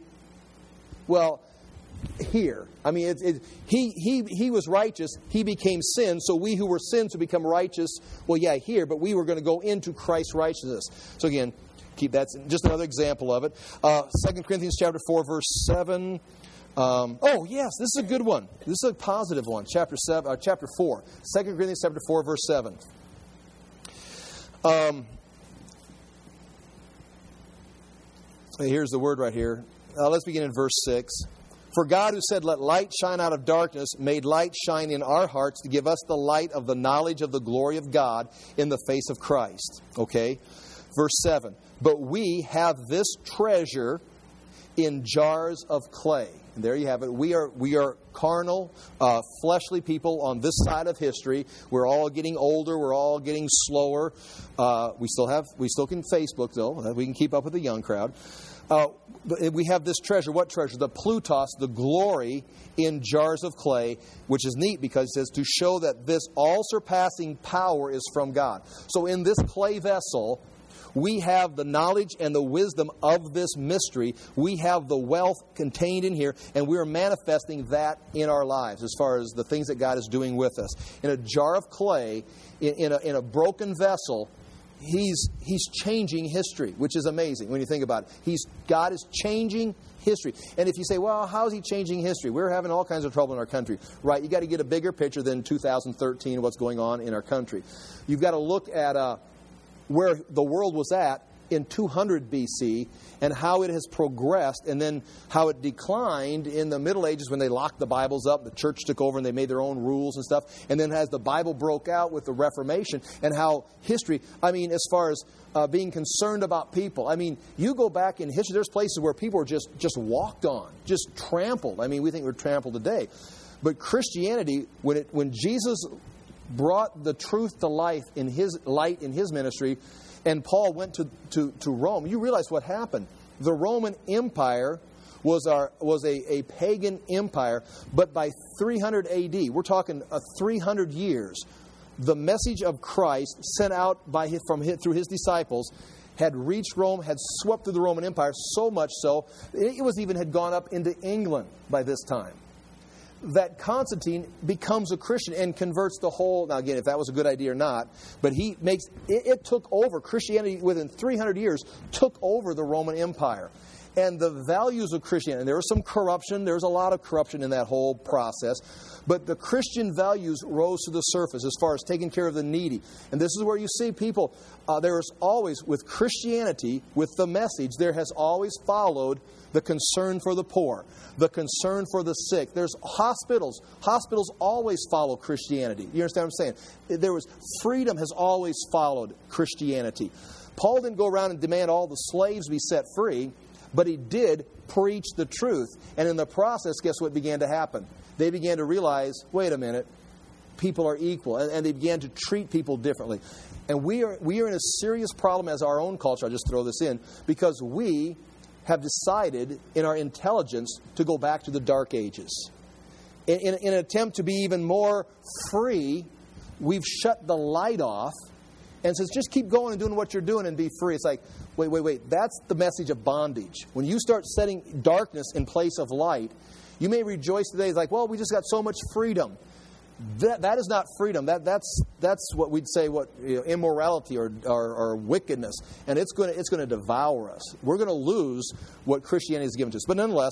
well, here. I mean, it, it, he, he, he was righteous. He became sin, so we who were sin to become righteous, well, yeah, here, but we were going to go into Christ's righteousness. So again, keep that, just another example of it. Uh, Second Corinthians chapter four, verse seven. Um, oh, yes, this is a good one. This is a positive one. Chapter seven, uh, chapter four. Second Corinthians chapter four, verse seven. Um, here's the word right here. Uh, let's begin in verse six. For God, who said, let light shine out of darkness, made light shine in our hearts to give us the light of the knowledge of the glory of God in the face of Christ. Okay? Verse seven. But we have this treasure in jars of clay. And there you have it. We are we are carnal, uh, fleshly people on this side of history. We're all getting older. We're all getting slower. Uh, we still have we still can Facebook though. We can keep up with the young crowd. Uh, we have this treasure. What treasure? The Plutos, the glory in jars of clay, which is neat because it says to show that this all-surpassing power is from God. So in this clay vessel, we have the knowledge and the wisdom of this mystery. We have the wealth contained in here, and we are manifesting that in our lives as far as the things that God is doing with us. In a jar of clay, in, in, a, in a broken vessel, He's He's changing history, which is amazing when you think about it. He's God is changing history. And if you say, well, how is He changing history? We're having all kinds of trouble in our country. Right, you've got to get a bigger picture than two thousand thirteen, what's going on in our country. You've got to look at uh, where the world was at in two hundred B C and how it has progressed, and then how it declined in the Middle Ages when they locked the Bibles up. The church took over and they made their own rules and stuff. And then as the Bible broke out with the Reformation, and how history, I mean, as far as uh, being concerned about people. I mean, you go back in history, there's places where people were just, just walked on, just trampled. I mean, we think we're trampled today. But Christianity, when it when Jesus brought the truth to life in his light in his ministry, and Paul went to, to, to Rome, you realize what happened. The Roman Empire was our was a, a pagan empire, but by three hundred A D, we're talking uh, three hundred years, the message of Christ sent out by his, from his, through his disciples had reached Rome, had swept through the Roman Empire, so much so, it was even had gone up into England by this time. That Constantine becomes a Christian and converts the whole, now again, if that was a good idea or not, but he makes, it, it took over, Christianity within three hundred years took over the Roman Empire. And the values of Christianity, and there was some corruption, there was a lot of corruption in that whole process, but the Christian values rose to the surface as far as taking care of the needy. And this is where you see people, uh, there is always, with Christianity, with the message, there has always followed the concern for the poor, the concern for the sick. There's hospitals. Hospitals always follow Christianity. You understand what I'm saying? There was freedom has always followed Christianity. Paul didn't go around and demand all the slaves be set free, but he did preach the truth. And in the process, guess what began to happen? They began to realize, wait a minute, people are equal. And, and they began to treat people differently. And we are we are in a serious problem as our own culture. I'll just throw this in. Because we have decided in our intelligence to go back to the Dark Ages. In, in, in an attempt to be even more free, we've shut the light off and says, just keep going and doing what you're doing and be free. It's like, wait, wait, wait. That's the message of bondage. When you start setting darkness in place of light, you may rejoice today. It's like, well, we just got so much freedom. That that is not freedom. That that's that's what we'd say what you know, immorality or, or or wickedness, and it's going to it's going to devour us. We're going to lose what Christianity has given to us. But nonetheless,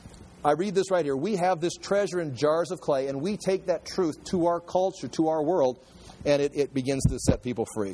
I read this right here. We have this treasure in jars of clay, and we take that truth to our culture, to our world, and it, it begins to set people free.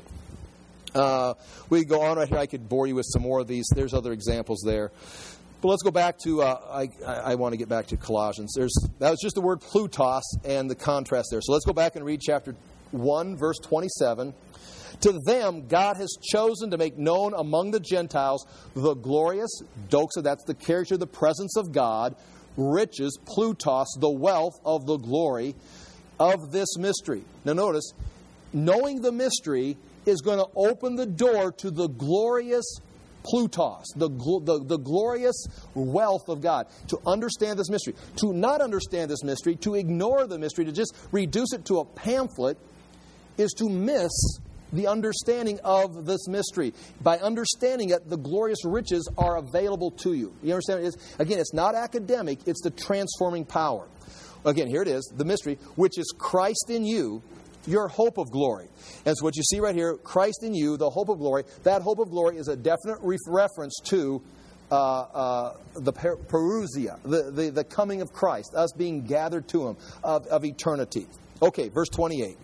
Uh, we go on right here. I could bore you with some more of these. There's other examples there. But let's go back to, uh, I, I want to get back to Colossians. There's That was just the word Plutos and the contrast there. So let's go back and read chapter one, verse twenty-seven. To them, God has chosen to make known among the Gentiles the glorious, doxa, that's the character, the presence of God, riches, Plutos, the wealth of the glory of this mystery. Now notice, knowing the mystery is going to open the door to the glorious Plutos, the, the, the glorious wealth of God. To understand this mystery. To not understand this mystery, to ignore the mystery, to just reduce it to a pamphlet, is to miss the understanding of this mystery. By understanding it, the glorious riches are available to you. You understand? It's, again, it's not academic, it's the transforming power. Again, here it is, the mystery, which is Christ in you, your hope of glory. And so what you see right here, Christ in you, the hope of glory, that hope of glory is a definite re- reference to uh, uh, the per- parousia, the, the, the coming of Christ, us being gathered to Him of, of eternity. Okay, verse twenty-eight.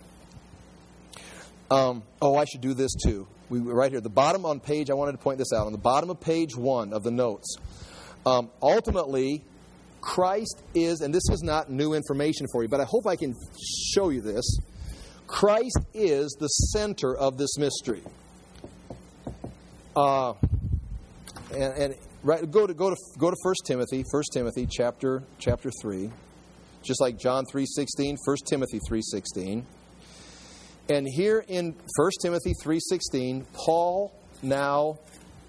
Um, oh, I should do this too. We right here, the bottom on page, I wanted to point this out. On the bottom of page one of the notes, um, ultimately, Christ is, and this is not new information for you, but I hope I can show you this. Christ is the center of this mystery. Uh, and, and right, go to go to go to First Timothy, First Timothy chapter chapter three, just like John three sixteen, First Timothy three sixteen, and here in First Timothy three sixteen, Paul now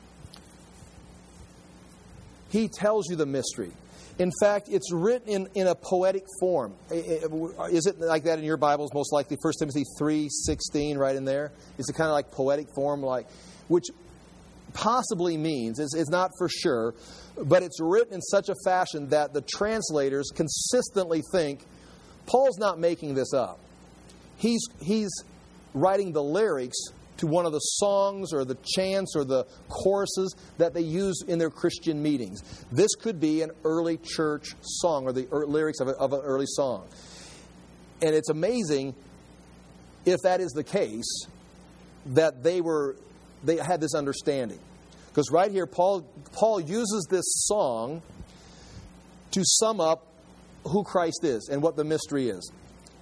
he tells you the mystery. In fact, it's written in, in a poetic form. Is it like that in your Bibles? Most likely, First Timothy three sixteen, right in there. Is it kind of like poetic form, like which possibly means it's, it's not for sure, but it's written in such a fashion that the translators consistently think Paul's not making this up. He's he's writing the lyrics to one of the songs or the chants or the choruses that they use in their Christian meetings. This could be an early church song or the lyrics of, a, of an early song. And it's amazing, if that is the case, that they were they had this understanding. Because right here, Paul Paul uses this song to sum up who Christ is and what the mystery is.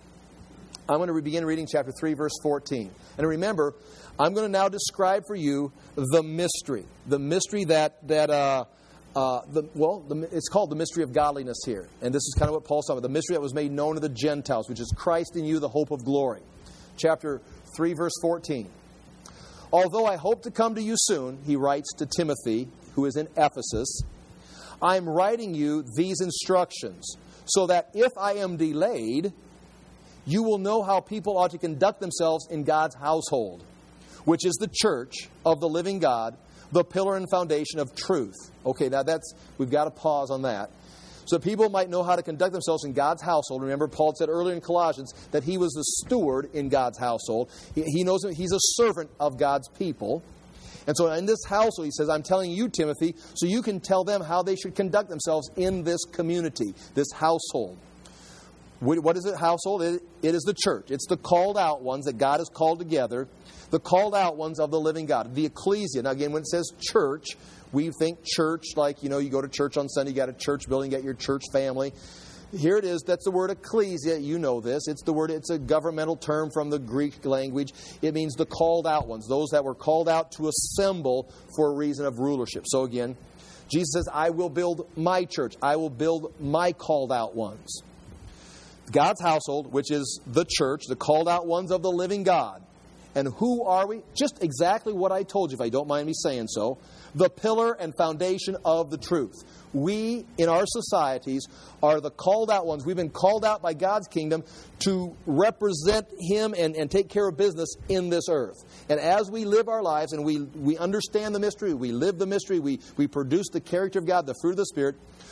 I'm going to begin reading chapter three, verse fourteen. And remember, I'm going to now describe for you the mystery. The mystery that, that uh, uh, the, well, the, it's called the mystery of godliness here. And this is kind of what Paul's talking about. The mystery that was made known to the Gentiles, which is Christ in you, the hope of glory. Chapter three, verse fourteen. Although I hope to come to you soon, he writes to Timothy, who is in Ephesus, I am writing you these instructions, so that if I am delayed, you will know how people ought to conduct themselves in God's household, which is the church of the living God, the pillar and foundation of truth. Okay, now that's, we've got to pause on that. So people might know how to conduct themselves in God's household. Remember, Paul said earlier in Colossians that he was the steward in God's household. He, he knows that he's a servant of God's people. And so in this household, he says, I'm telling you, Timothy, so you can tell them how they should conduct themselves in this community, this household. What is it, household? It, it is the church. It's the called out ones that God has called together, the called out ones of the living God, the ecclesia. Now again, when it says church, we think church like, you know, you go to church on Sunday, you got a church building, you got your church family. Here it is, that's the word ecclesia, you know this. It's the word, it's a governmental term from the Greek language. It means the called out ones, those that were called out to assemble for a reason of rulership. So again, Jesus says, I will build my church. I will build my called out ones. God's household, which is the church, the called out ones of the living God. And who are we? Just exactly what I told you, if I don't mind me saying so. The pillar and foundation of the truth. We, in our societies, are the called out ones. We've been called out by God's kingdom to represent Him and, and take care of business in this earth. And as we live our lives and we, we understand the mystery, we live the mystery, we, we produce the character of God, the fruit of the Spirit,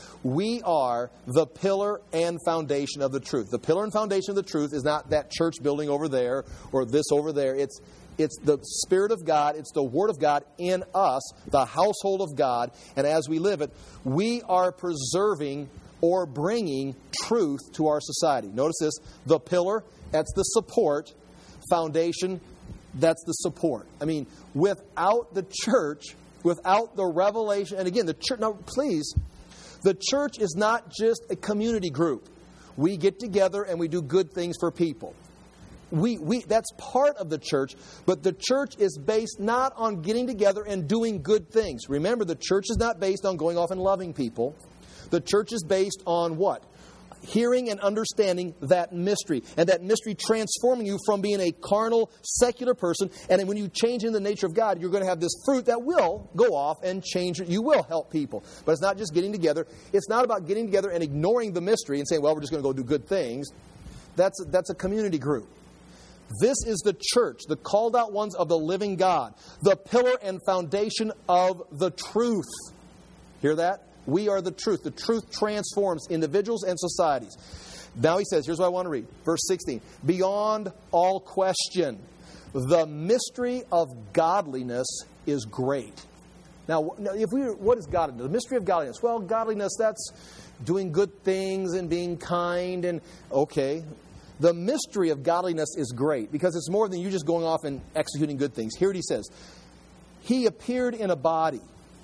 we are the pillar and foundation of the truth. The pillar and foundation of the truth is not that church building over there or this over there. It's It's the Spirit of God. It's the Word of God in us, the household of God. And as we live it, we are preserving or bringing truth to our society. Notice this. The pillar, that's the support. Foundation, that's the support. I mean, without the church, without the revelation, and again, the church, now please, the church is not just a community group. We get together and we do good things for people. We, we that's part of the church, but the church is based not on getting together and doing good things. Remember, the church is not based on going off and loving people. The church is based on what? Hearing and understanding that mystery, and that mystery transforming you from being a carnal, secular person, and when you change in the nature of God, you're going to have this fruit that will go off and change it. You will help people. But it's not just getting together. It's not about getting together and ignoring the mystery and saying, well, we're just going to go do good things. That's, that's a community group. This is the church, the called out ones of the living God, the pillar and foundation of the truth. Hear that? We are the truth. The truth transforms individuals and societies. Now he says, here's what I want to read. Verse sixteen. Beyond all question, the mystery of godliness is great. Now, if we, what is godliness? The mystery of godliness. Well, godliness, that's doing good things and being kind and okay. The mystery of godliness is great because it's more than you just going off and executing good things. Here he says, He appeared in a body.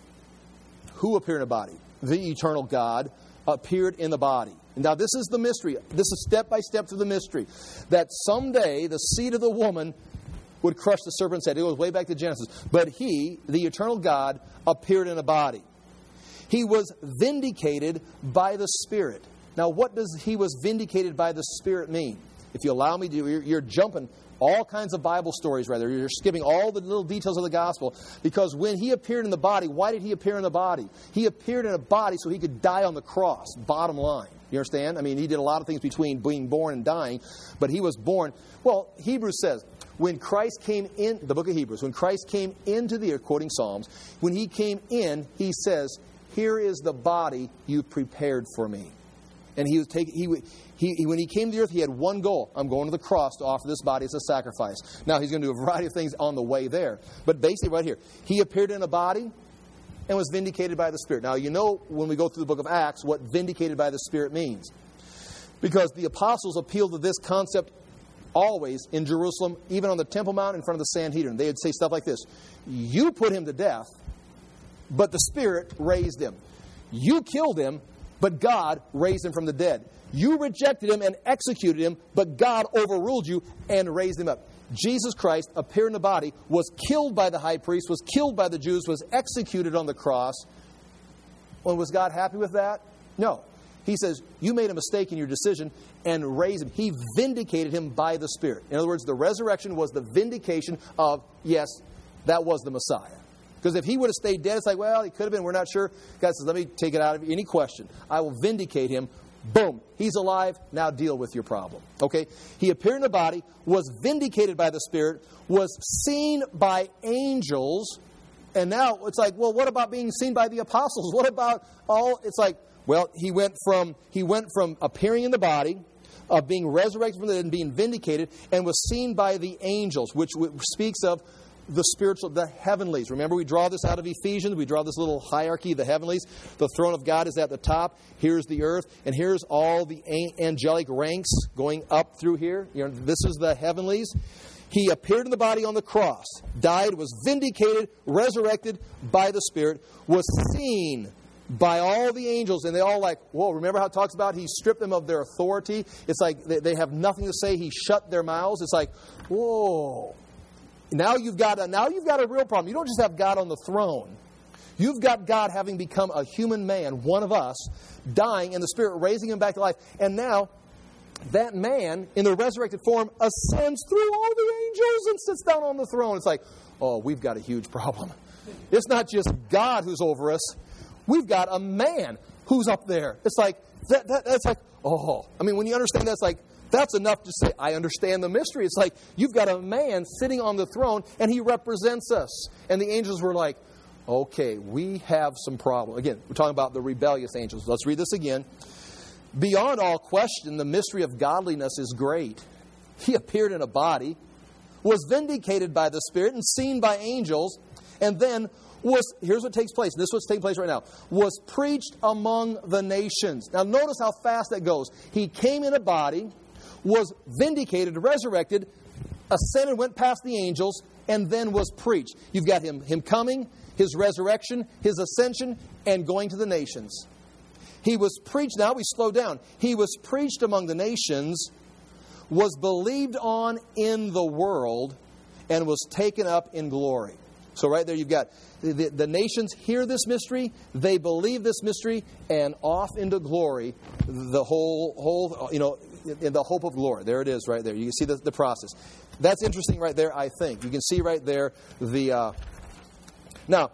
Who appeared in a body? The eternal God appeared in the body. Now this is the mystery. This is step by step through the mystery. That someday the seed of the woman would crush the serpent's head. It goes way back to Genesis. But he, the eternal God, appeared in a body. He was vindicated by the Spirit. Now, what does he was vindicated by the Spirit mean? If you allow me to, you're, you're jumping all kinds of Bible stories right there. You're skipping all the little details of the gospel. Because when he appeared in the body, why did he appear in the body? He appeared in a body so he could die on the cross, bottom line. You understand? I mean, he did a lot of things between being born and dying, but he was born. Well, Hebrews says, when Christ came in, the book of Hebrews, when Christ came into the earth, quoting Psalms, when he came in, he says, here is the body you prepared for me. And he was taking, he, he, when he came to the earth, he had one goal. I'm going to the cross to offer this body as a sacrifice. Now, he's going to do a variety of things on the way there. But basically right here, he appeared in a body and was vindicated by the Spirit. Now, you know when we go through the book of Acts what vindicated by the Spirit means. Because the apostles appealed to this concept always in Jerusalem, even on the Temple Mount in front of the Sanhedrin. They would say stuff like this. You put him to death, but the Spirit raised him. You killed him, but God raised him from the dead. You rejected him and executed him, but God overruled you and raised him up. Jesus Christ appeared in the body, was killed by the high priest, was killed by the Jews, was executed on the cross. Well, was God happy with that? No. He says, you made a mistake in your decision and raised him. He vindicated him by the Spirit. In other words, the resurrection was the vindication of, yes, that was the Messiah. Because if he would have stayed dead, it's like, well, he could have been, we're not sure. God says, let me take it out of any question. I will vindicate him. Boom. He's alive. Now deal with your problem. Okay? He appeared in the body, was vindicated by the Spirit, was seen by angels. And now it's like, well, what about being seen by the apostles? What about all? It's like, well, he went from he went from appearing in the body, of being resurrected from the dead and being vindicated, and was seen by the angels, which speaks of the spiritual, the heavenlies. Remember, we draw this out of Ephesians. We draw this little hierarchy of the heavenlies. The throne of God is at the top. Here's the earth. And here's all the angelic ranks going up through here. You know, this is the heavenlies. He appeared in the body on the cross, died, was vindicated, resurrected by the Spirit, was seen by all the angels, and they all like, whoa, remember how it talks about he stripped them of their authority? It's like they have nothing to say. He shut their mouths. It's like, whoa. Now you've got a, now you've got a real problem. You don't just have God on the throne. You've got God having become a human man, one of us, dying, and the Spirit raising him back to life. And now that man, in the resurrected form, ascends through all the angels and sits down on the throne. It's like, oh, we've got a huge problem. It's not just God who's over us. We've got a man who's up there. It's like, that, that, that's like, oh. I mean, when you understand that, it's like, that's enough to say, I understand the mystery. It's like, you've got a man sitting on the throne, and he represents us. And the angels were like, okay, we have some problem. Again, we're talking about the rebellious angels. Let's read this again. Beyond all question, the mystery of godliness is great. He appeared in a body, was vindicated by the Spirit, and seen by angels, and then was, here's what takes place, and this is what's taking place right now, was preached among the nations. Now notice how fast that goes. He came in a body, was vindicated, resurrected, ascended, went past the angels, and then was preached. You've got him, him coming, his resurrection, his ascension, and going to the nations. He was preached, now we slow down. He was preached among the nations, was believed on in the world, and was taken up in glory. So right there you've got the, the, the nations hear this mystery, they believe this mystery, and off into glory, the whole, whole you know, in the hope of glory. There it is right there. You can see the, the process. That's interesting right there, I think. You can see right there the... Uh, now,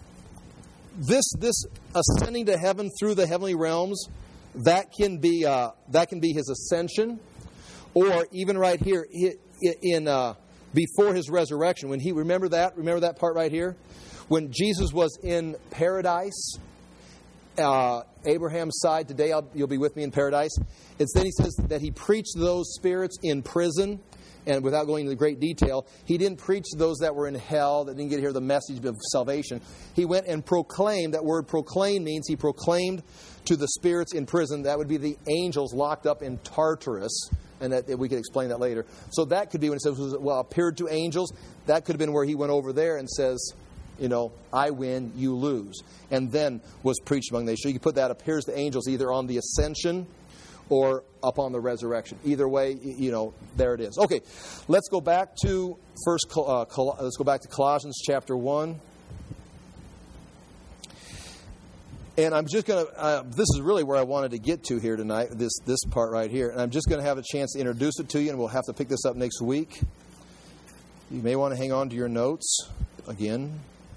this this ascending to heaven through the heavenly realms, that can be uh, that can be his ascension, or even right here in uh, before his resurrection. When he remember that remember that part right here, when Jesus was in paradise, uh, Abraham's side. Today I'll, you'll be with me in paradise. It's then he says that he preached those spirits in prison. And without going into great detail, he didn't preach to those that were in hell, that didn't get to hear the message of salvation. He went and proclaimed. That word proclaim means he proclaimed to the spirits in prison. That would be the angels locked up in Tartarus. And that we could explain that later. So that could be when it says, well, appeared to angels. That could have been where he went over there and says, you know, I win, you lose. And then was preached among nations. So you could put that appears to angels either on the ascension or upon the resurrection. Either way, you know, there it is. Okay, let's go back to first. Uh, Col- let's go back to Colossians chapter one. And I'm just going to, uh, this is really where I wanted to get to here tonight, this this part right here. And I'm just going to have a chance to introduce it to you, and we'll have to pick this up next week. You may want to hang on to your notes again.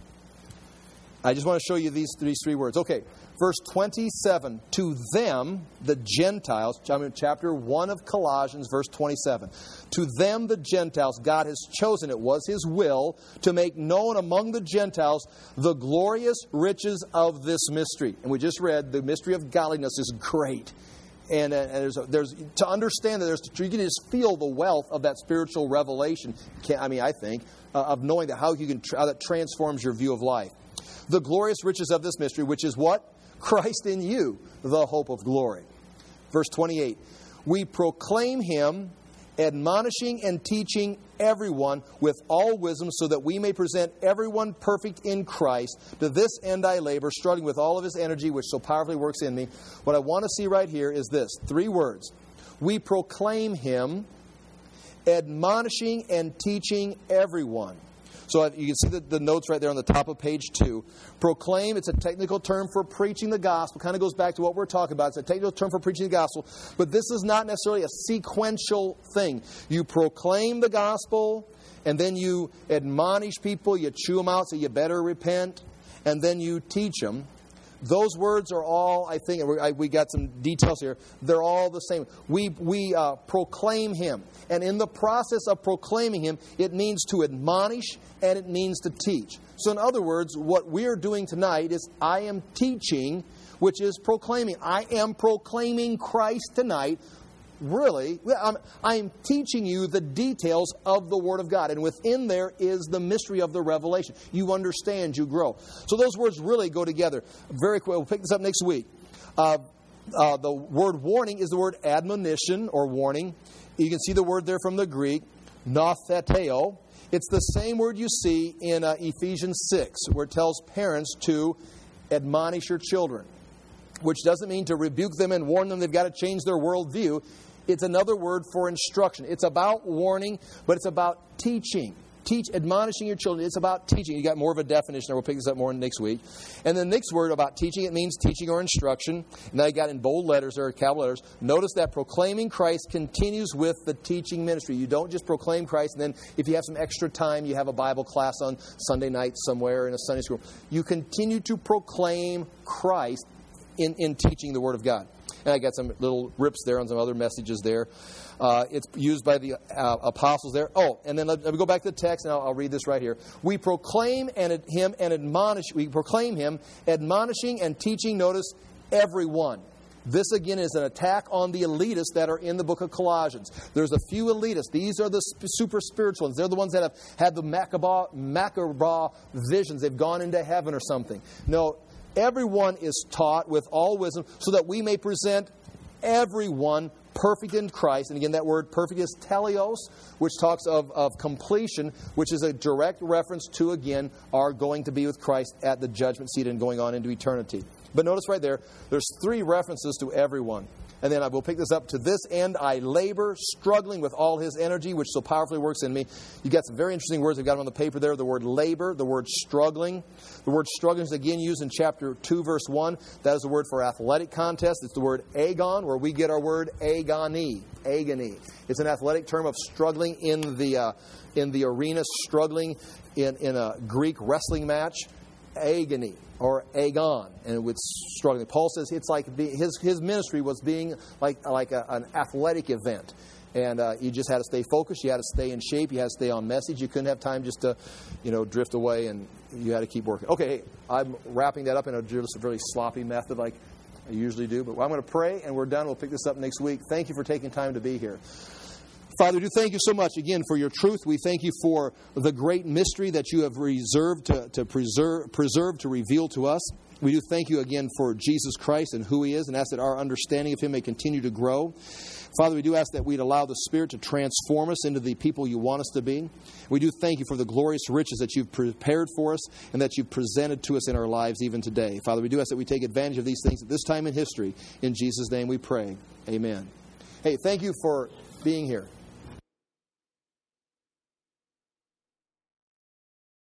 I just want to show you these, these three words. Okay, verse twenty-seven, to them, the Gentiles, I mean, chapter one of Colossians, verse twenty-seven. To them, the Gentiles, God has chosen, it was His will, to make known among the Gentiles the glorious riches of this mystery. And we just read, the mystery of godliness is great. And, uh, and there's, there's to understand that there's, you can just feel the wealth of that spiritual revelation, I mean, I think, uh, of knowing that how, you can, how that transforms your view of life. The glorious riches of this mystery, which is what? Christ in you, the hope of glory. Verse twenty-eight, we proclaim Him, admonishing and teaching everyone with all wisdom, so that we may present everyone perfect in Christ. To this end I labor, struggling with all of His energy, which so powerfully works in me. What I want to see right here is this, three words. We proclaim Him, admonishing and teaching everyone. So you can see the, the notes right there on the top of page two. Proclaim, it's a technical term for preaching the gospel. Kind of goes back to what we're talking about. It's a technical term for preaching the gospel. But this is not necessarily a sequential thing. You proclaim the gospel, and then you admonish people. You chew them out, so you better repent. And then you teach them. Those words are all, I think, we got some details here, they're all the same. We, we uh, proclaim Him. And in the process of proclaiming Him, it means to admonish and it means to teach. So in other words, what we're doing tonight is I am teaching, which is proclaiming. I am proclaiming Christ tonight. Really, I'm, I'm teaching you the details of the Word of God. And within there is the mystery of the revelation. You understand, you grow. So those words really go together. Very quick, we'll pick this up next week. Uh, uh, the word warning is the word admonition or warning. You can see the word there from the Greek, notheteo. It's the same word you see in uh, Ephesians six, where it tells parents to admonish your children, which doesn't mean to rebuke them and warn them they've got to change their worldview. It's another word for instruction. It's about warning, but it's about teaching. Teach, admonishing your children. It's about teaching. You got more of a definition there. We'll pick this up more next week. And the next word about teaching, it means teaching or instruction. And then I got in bold letters there, capital letters. Notice that proclaiming Christ continues with the teaching ministry. You don't just proclaim Christ, and then if you have some extra time, you have a Bible class on Sunday night somewhere in a Sunday school. You continue to proclaim Christ in, in teaching the Word of God. And I got some little rips there on some other messages there. Uh, it's used by the uh, apostles there. Oh, and then let, let me go back to the text, and I'll, I'll read this right here. We proclaim and ad, him and admonish. We proclaim Him, admonishing and teaching. Notice everyone. This again is an attack on the elitists that are in the book of Colossians. There's a few elitists. These are the super spiritual ones. They're the ones that have had the macabre, macabre visions. They've gone into heaven or something. No. Everyone is taught with all wisdom, so that we may present everyone perfect in Christ. And again, that word perfect is teleos, which talks of, of completion, which is a direct reference to, again, our going to be with Christ at the judgment seat and going on into eternity. But notice right there, there's three references to everyone. And then I will pick this up. To this end I labor, struggling with all His energy, which so powerfully works in me. You got some very interesting words. I've got them on the paper there. The word labor, the word struggling. The word struggling is again used in chapter two, verse one. That is the word for athletic contest. It's the word agon, where we get our word agony. Agony. It's an athletic term of struggling in the uh, in the arena, struggling in, in a Greek wrestling match. Agony or agon, and with struggling. Paul says it's like be, his his ministry was being like like a, an athletic event, and uh, you just had to stay focused. You had to stay in shape. You had to stay on message. You couldn't have time just to, you know, drift away, and you had to keep working. Okay, hey, I'm wrapping that up in a just a really sloppy method like I usually do, but I'm going to pray, and we're done. We'll pick this up next week. Thank you for taking time to be here. Father, we do thank you so much, again, for your truth. We thank you for the great mystery that you have reserved to, to preserve, preserve, to reveal to us. We do thank you again for Jesus Christ and who He is, and ask that our understanding of Him may continue to grow. Father, we do ask that we'd allow the Spirit to transform us into the people you want us to be. We do thank you for the glorious riches that you've prepared for us and that you've presented to us in our lives even today. Father, we do ask that we take advantage of these things at this time in history. In Jesus' name we pray. Amen. Hey, thank you for being here.